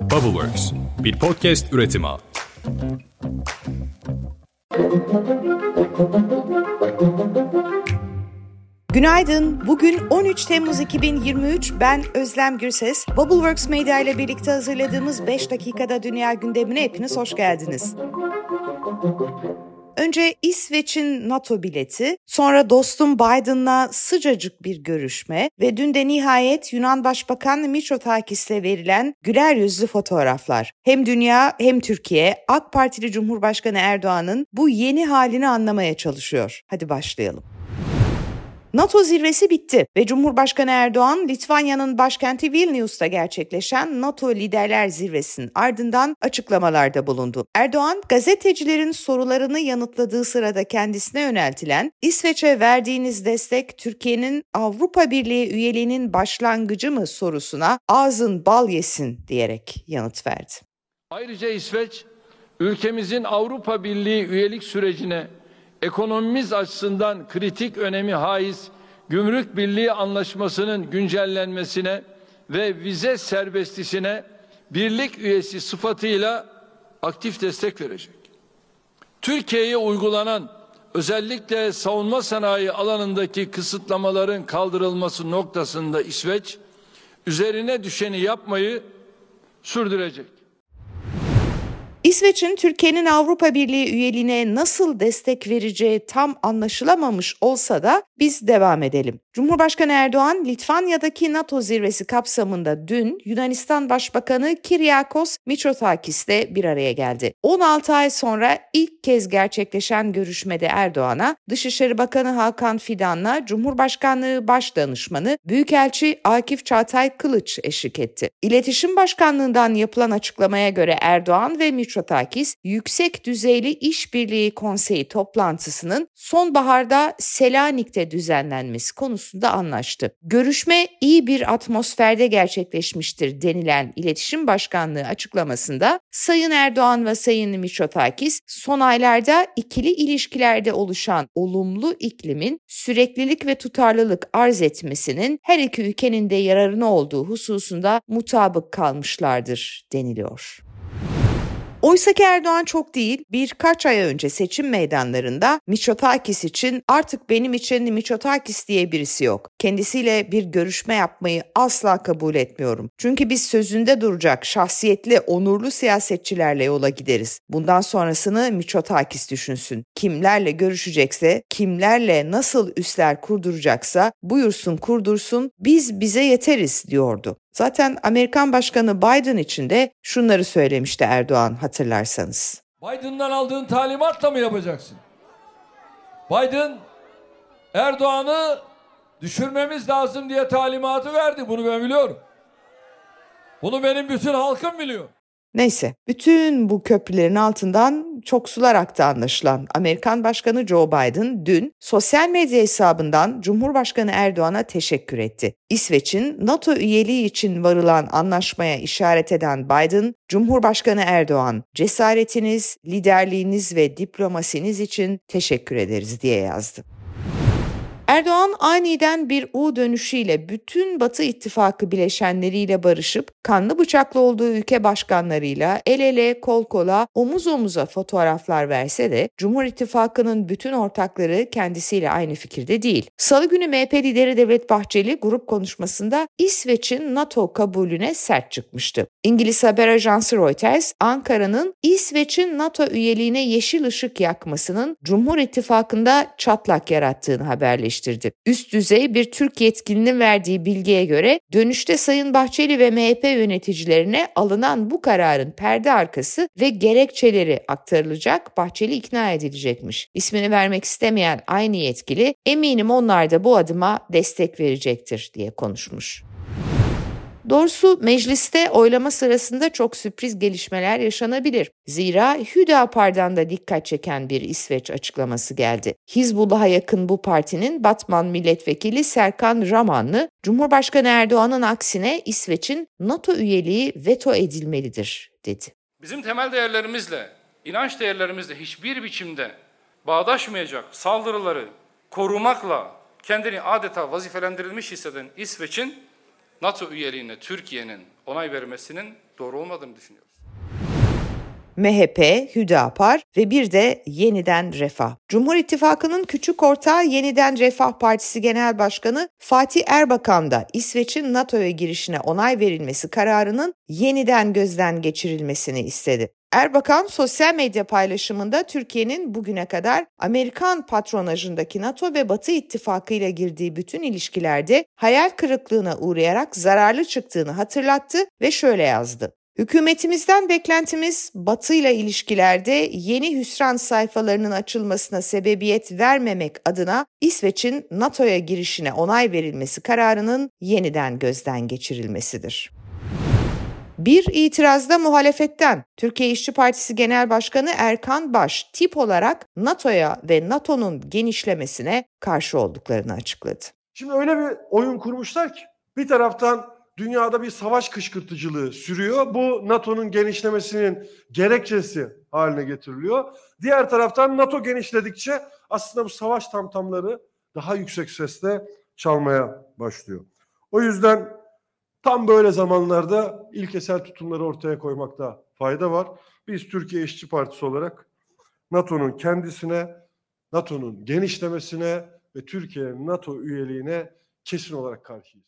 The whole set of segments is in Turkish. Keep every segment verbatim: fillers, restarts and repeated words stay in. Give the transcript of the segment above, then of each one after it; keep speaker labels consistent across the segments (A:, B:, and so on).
A: Bubbleworks, bir podcast üretimi.
B: Günaydın. Bugün on üç Temmuz iki bin yirmi üç. Ben Özlem Gürses. Bubbleworks Medya ile birlikte hazırladığımız beş dakikada dünya gündemine hepiniz hoş geldiniz. Önce İsveç'in NATO bileti, sonra dostum Biden'la sıcacık bir görüşme ve dün de nihayet Yunan Başbakan Mitsotakis'le verilen güler yüzlü fotoğraflar. Hem dünya hem Türkiye AK Partili Cumhurbaşkanı Erdoğan'ın bu yeni halini anlamaya çalışıyor. Hadi başlayalım. NATO zirvesi bitti ve Cumhurbaşkanı Erdoğan, Litvanya'nın başkenti Vilnius'ta gerçekleşen NATO Liderler Zirvesi'nin ardından açıklamalarda bulundu. Erdoğan, gazetecilerin sorularını yanıtladığı sırada kendisine yöneltilen "İsveç'e verdiğiniz destek Türkiye'nin Avrupa Birliği üyeliğinin başlangıcı mı?" sorusuna "ağzın bal yesin" diyerek yanıt verdi.
C: Ayrıca İsveç, ülkemizin Avrupa Birliği üyelik sürecine ekonomimiz açısından kritik önemi haiz Gümrük Birliği Anlaşması'nın güncellenmesine ve vize serbestlisine birlik üyesi sıfatıyla aktif destek verecek. Türkiye'ye uygulanan özellikle savunma sanayi alanındaki kısıtlamaların kaldırılması noktasında İsveç, üzerine düşeni yapmayı sürdürecek.
B: İsveç'in Türkiye'nin Avrupa Birliği üyeliğine nasıl destek vereceği tam anlaşılamamış olsa da biz devam edelim. Cumhurbaşkanı Erdoğan, Litvanya'daki NATO zirvesi kapsamında dün Yunanistan Başbakanı Kyriakos Mitsotakis'le bir araya geldi. on altı ay sonra ilk kez gerçekleşen görüşmede Erdoğan'a Dışişleri Bakanı Hakan Fidan'la Cumhurbaşkanlığı Başdanışmanı Büyükelçi Akif Çağatay Kılıç eşlik etti. İletişim Başkanlığı'ndan yapılan açıklamaya göre Erdoğan ve Mitsotakis, Yüksek Düzeyli İşbirliği Konseyi toplantısının sonbaharda Selanik'te düzenlenmesi konusunda anlaştı. Görüşme iyi bir atmosferde gerçekleşmiştir denilen İletişim Başkanlığı açıklamasında Sayın Erdoğan ve Sayın Mitsotakis, son aylarda ikili ilişkilerde oluşan olumlu iklimin süreklilik ve tutarlılık arz etmesinin her iki ülkenin de yararına olduğu hususunda mutabık kalmışlardır deniliyor. Oysa ki Erdoğan çok değil, birkaç ay önce seçim meydanlarında Mitsotakis için "artık benim için Mitsotakis diye birisi yok. Kendisiyle bir görüşme yapmayı asla kabul etmiyorum. Çünkü biz sözünde duracak, şahsiyetli, onurlu siyasetçilerle yola gideriz. Bundan sonrasını Mitsotakis düşünsün. Kimlerle görüşecekse, kimlerle nasıl üsler kurduracaksa buyursun kurdursun, biz bize yeteriz" diyordu. Zaten Amerikan Başkanı Biden için de şunları söylemişti Erdoğan, hatırlarsanız.
C: Biden'dan aldığın talimatla mı yapacaksın? Biden, Erdoğan'ı düşürmemiz lazım diye talimatı verdi. Bunu ben biliyorum. Bunu benim bütün halkım biliyor.
B: Neyse, bütün bu köprülerin altından çok sular aktı anlaşılan. Amerikan Başkanı Joe Biden dün sosyal medya hesabından Cumhurbaşkanı Erdoğan'a teşekkür etti. İsveç'in NATO üyeliği için varılan anlaşmaya işaret eden Biden, Cumhurbaşkanı Erdoğan, cesaretiniz, liderliğiniz ve diplomasiniz için teşekkür ederiz diye yazdı. Erdoğan aniden bir U dönüşüyle bütün Batı İttifakı bileşenleriyle barışıp kanlı bıçaklı olduğu ülke başkanlarıyla el ele, kol kola, omuz omuza fotoğraflar verse de Cumhur İttifakı'nın bütün ortakları kendisiyle aynı fikirde değil. Salı günü M H P lideri Devlet Bahçeli grup konuşmasında İsveç'in NATO kabulüne sert çıkmıştı. İngiliz haber ajansı Reuters, Ankara'nın İsveç'in NATO üyeliğine yeşil ışık yakmasının Cumhur İttifakı'nda çatlak yarattığını haberleştirdi. Üst düzey bir Türk yetkilinin verdiği bilgiye göre dönüşte Sayın Bahçeli ve M H P yöneticilerine alınan bu kararın perde arkası ve gerekçeleri aktarılacak, Bahçeli ikna edilecekmiş. İsmini vermek istemeyen aynı yetkili, "eminim onlar da bu adıma destek verecektir" diye konuşmuş. Doğrusu mecliste oylama sırasında çok sürpriz gelişmeler yaşanabilir. Zira Hüdapar'dan da dikkat çeken bir İsveç açıklaması geldi. Hizbullah'a yakın bu partinin Batman milletvekili Serkan Ramanlı, Cumhurbaşkanı Erdoğan'ın aksine İsveç'in NATO üyeliği veto edilmelidir dedi.
D: Bizim temel değerlerimizle, inanç değerlerimizle hiçbir biçimde bağdaşmayacak saldırıları korumakla kendini adeta vazifelendirilmiş hisseden İsveç'in NATO üyeliğine Türkiye'nin onay vermesinin doğru olmadığını düşünüyoruz.
B: M H P, Hüdapar ve bir de Yeniden Refah. Cumhur İttifakı'nın küçük ortağı Yeniden Refah Partisi Genel Başkanı Fatih Erbakan da İsveç'in NATO'ya girişine onay verilmesi kararının yeniden gözden geçirilmesini istedi. Erbakan sosyal medya paylaşımında Türkiye'nin bugüne kadar Amerikan patronajındaki NATO ve Batı İttifakı ile girdiği bütün ilişkilerde hayal kırıklığına uğrayarak zararlı çıktığını hatırlattı ve şöyle yazdı. Hükümetimizden beklentimiz Batı ile ilişkilerde yeni hüsran sayfalarının açılmasına sebebiyet vermemek adına İsveç'in NATO'ya girişine onay verilmesi kararının yeniden gözden geçirilmesidir. Bir itirazda muhalefetten Türkiye İşçi Partisi Genel Başkanı Erkan Baş tip olarak NATO'ya ve NATO'nun genişlemesine karşı olduklarını açıkladı.
E: Şimdi öyle bir oyun kurmuşlar ki bir taraftan dünyada bir savaş kışkırtıcılığı sürüyor. Bu NATO'nun genişlemesinin gerekçesi haline getiriliyor. Diğer taraftan NATO genişledikçe aslında bu savaş tamtamları daha yüksek sesle çalmaya başlıyor. O yüzden tam böyle zamanlarda ilkesel tutumları ortaya koymakta fayda var. Biz Türkiye İşçi Partisi olarak NATO'nun kendisine, NATO'nun genişlemesine ve Türkiye'nin NATO üyeliğine kesin olarak karşıyız.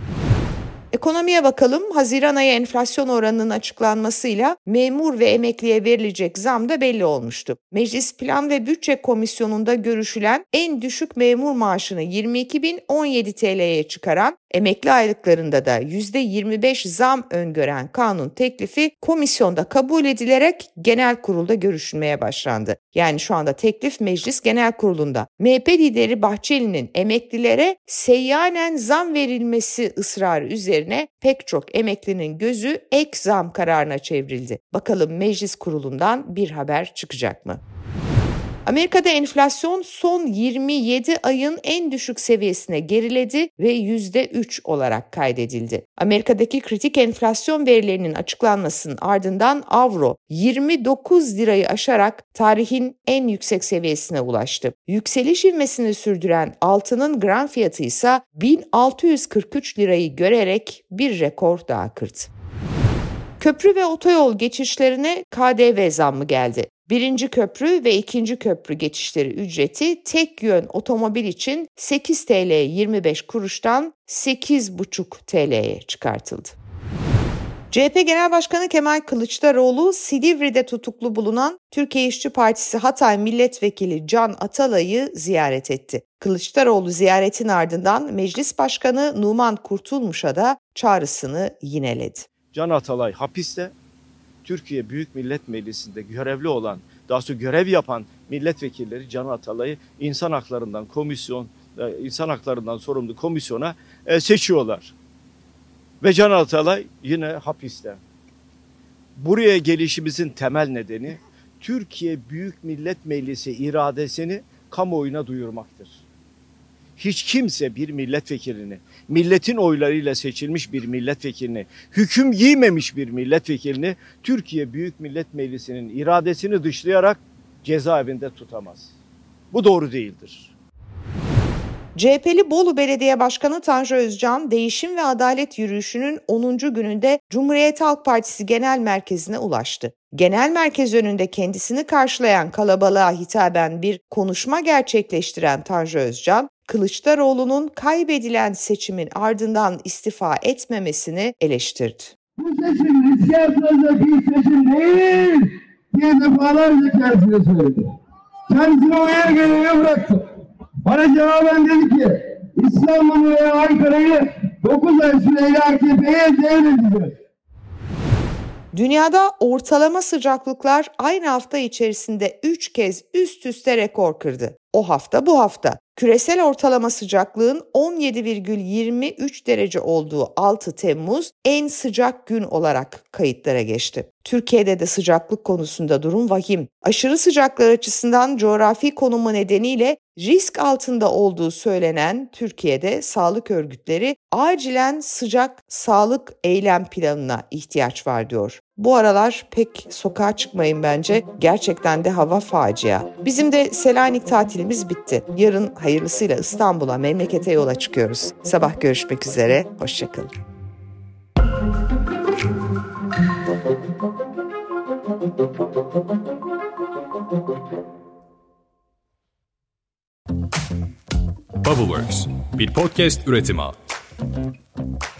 B: Ekonomiye bakalım. Haziran ayı enflasyon oranının açıklanmasıyla memur ve emekliye verilecek zam da belli olmuştu. Meclis Plan ve Bütçe Komisyonu'nda görüşülen en düşük memur maaşını yirmi iki bin on yedi T L'ye çıkaran, emekli aylıklarında da yüzde yirmi beş zam öngören kanun teklifi komisyonda kabul edilerek genel kurulda görüşülmeye başlandı. Yani şu anda teklif Meclis Genel Kurulu'nda. M H P lideri Bahçeli'nin emeklilere seyyanen zam verilmesi ısrarı üzerine pek çok emeklinin gözü ek zam kararına çevrildi. Bakalım Meclis Kurulu'ndan bir haber çıkacak mı? Amerika'da enflasyon son yirmi yedi ayın en düşük seviyesine geriledi ve yüzde üç olarak kaydedildi. Amerika'daki kritik enflasyon verilerinin açıklanmasının ardından avro yirmi dokuz lirayı aşarak tarihin en yüksek seviyesine ulaştı. Yükseliş ivmesini sürdüren altının gram fiyatı ise bin altı yüz kırk üç lirayı görerek bir rekor daha kırdı. Köprü ve otoyol geçişlerine K D V zammı geldi. Birinci köprü ve ikinci köprü geçişleri ücreti tek yön otomobil için sekiz T L yirmi beş kuruştan sekiz buçuk T L'ye çıkartıldı. C H P Genel Başkanı Kemal Kılıçdaroğlu, Silivri'de tutuklu bulunan Türkiye İşçi Partisi Hatay Milletvekili Can Atalay'ı ziyaret etti. Kılıçdaroğlu ziyaretin ardından Meclis Başkanı Numan Kurtulmuş'a da çağrısını yineledi.
F: Can Atalay hapiste. Türkiye Büyük Millet Meclisi'nde görevli olan, daha sonra görev yapan milletvekilleri Can Atalay'ı insan haklarından komisyon, insan haklarından sorumlu komisyona seçiyorlar. Ve Can Atalay yine hapiste. Buraya gelişimizin temel nedeni Türkiye Büyük Millet Meclisi iradesini kamuoyuna duyurmaktır. Hiç kimse bir milletvekilini, milletin oylarıyla seçilmiş bir milletvekilini, hüküm giymemiş bir milletvekilini Türkiye Büyük Millet Meclisi'nin iradesini dışlayarak cezaevinde tutamaz. Bu doğru değildir.
B: C H P'li Bolu Belediye Başkanı Tanju Özcan, Değişim ve Adalet Yürüyüşü'nün onuncu gününde Cumhuriyet Halk Partisi Genel Merkezi'ne ulaştı. Genel merkez önünde kendisini karşılayan kalabalığa hitaben bir konuşma gerçekleştiren Tanju Özcan, Kılıçdaroğlu'nun kaybedilen seçimin ardından istifa etmemesini eleştirdi.
G: Bu seçim riske atılacak bir seçim değil diye defalarca kendisine söyledi. Kendisine uyar görevi bıraktı. Bana cevaben dedi ki İstanbul'u ve Ankara'yı dokuz ay süreyle A K P'ye devredeceğiz.
B: Dünyada ortalama sıcaklıklar aynı hafta içerisinde üç kez üst üste rekor kırdı. O hafta bu hafta. Küresel ortalama sıcaklığın on yedi virgül yirmi üç derece olduğu altı Temmuz en sıcak gün olarak kayıtlara geçti. Türkiye'de de sıcaklık konusunda durum vahim. Aşırı sıcaklar açısından coğrafi konumu nedeniyle risk altında olduğu söylenen Türkiye'de sağlık örgütleri acilen sıcak sağlık eylem planına ihtiyaç var diyor. Bu aralar pek sokağa çıkmayın bence. Gerçekten de hava facia. Bizim de Selanik tatilimiz bitti. Yarın hayırlısıyla İstanbul'a, memlekete yola çıkıyoruz. Sabah görüşmek üzere. Hoşça kalın.
A: Bubbleworks, bir podcast üretimi.